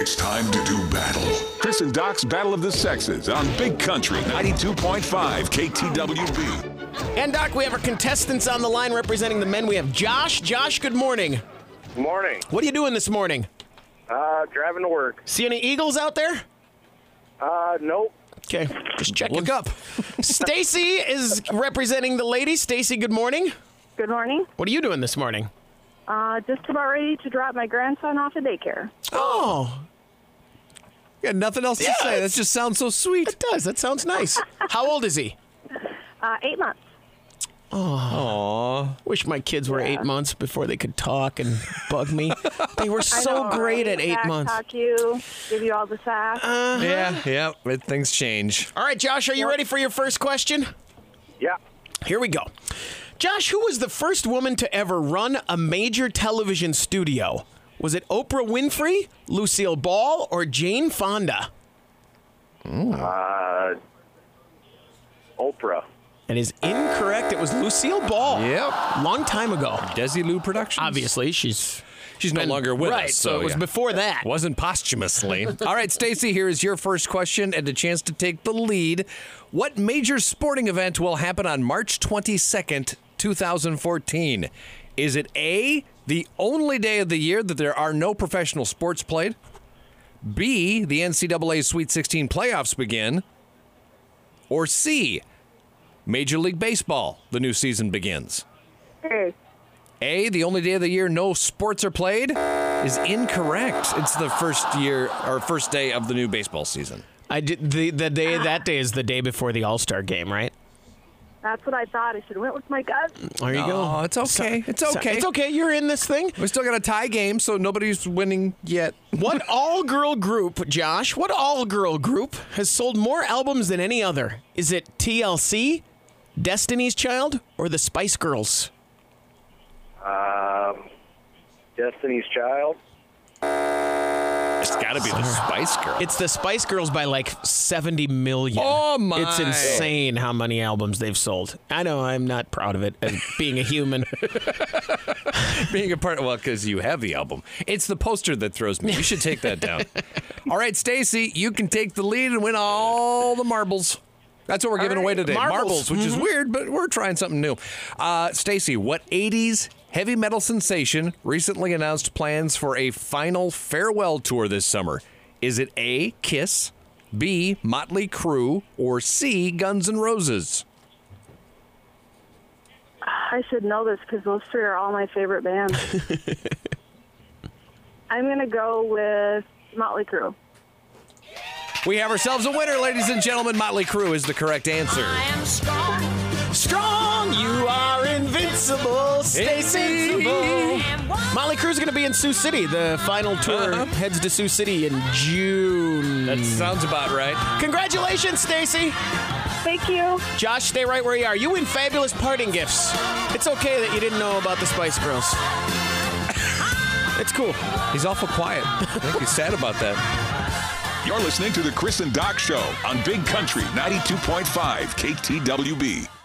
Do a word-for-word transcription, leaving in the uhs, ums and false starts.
It's time to do battle. Chris and Doc's Battle of the Sexes on Big Country ninety-two point five K T W B. And Doc, we have our contestants on the line representing the men. We have Josh. Josh, good morning. Good morning. What are you doing this morning? Uh, driving to work. See any eagles out there? Uh, nope. Okay, just checking. Look up. Stacy is representing the ladies. Stacy, good morning. Good morning. What are you doing this morning? Uh, just about ready to drop my grandson off at daycare. Oh, You got nothing else to Yeah, say. That it's- just sounds so sweet. it does. That sounds nice. How old is he? Uh, eight months. Aww. Wish my kids were eight months before they could talk and bug me. They were I so know, great right? at eight Back months. Talk you, give you all the sass. Yeah, yeah. But things change. All right, Josh, are you ready for your first question? Yeah. Here we go. Josh, who was the first woman to ever run a major television studio? Was it Oprah Winfrey, Lucille Ball, or Jane Fonda? Uh, Oprah. That is incorrect. It was Lucille Ball. Yep. Long time ago. Desilu Productions. Obviously, she's She's no been- longer with right, us. so, it was yeah. before that. Wasn't posthumously. All right, Stacy, here is your first question and a chance to take the lead. What major sporting event will happen on March twenty-second, twenty fourteen? Is it A, the only day of the year that there are no professional sports played? B, the N C double A Sweet sixteen playoffs begin? Or C, Major League Baseball, the new season begins? Hey, A, the only day of the year no sports are played, is incorrect. It's the first year or first day of the new baseball season. I did the the day that day is the day before the All-Star game, right? that's what I thought. I should have went with my gut. There you go. Oh, it's okay. It's So- okay. It's okay. You're in this thing. We still got a tie game, so nobody's winning yet. What all-girl group, Josh, what all-girl group has sold more albums than any other? Is it T L C, Destiny's Child, or the Spice Girls? Um, Destiny's Child. It's got to be the Spice Girls. It's the Spice Girls by like seventy million. Oh, my. It's insane how many albums they've sold. I know I'm not proud of it as being a human. Being a part of, well, because you have the album. It's the poster that throws me. You should take that down. All right, Stacy, you can take the lead and win all the marbles. That's what we're giving right. away today. Marbles. which is weird, but we're trying something new. Uh, Stacy, what eighties heavy metal sensation recently announced plans for a final farewell tour this summer? Is it A, Kiss, B, Motley Crue, or C, Guns N' Roses? I should know this because those three are all my favorite bands. I'm going to go with Motley Crue. We have ourselves a winner, ladies and gentlemen. Motley Crue is the correct answer. Strong, you are invincible. Stay Invincible. sensible. Motley Crue's going to be in Sioux City. The final tour Uh-huh. heads to Sioux City in June. That sounds about right. Congratulations, Stacy. Thank you. Josh, stay right where you are. You win fabulous parting gifts. It's okay that you didn't know about the Spice Girls. It's cool. He's awful quiet. I think he's sad about that. You're listening to the Chris and Doc Show on Big Country ninety-two point five K T W B.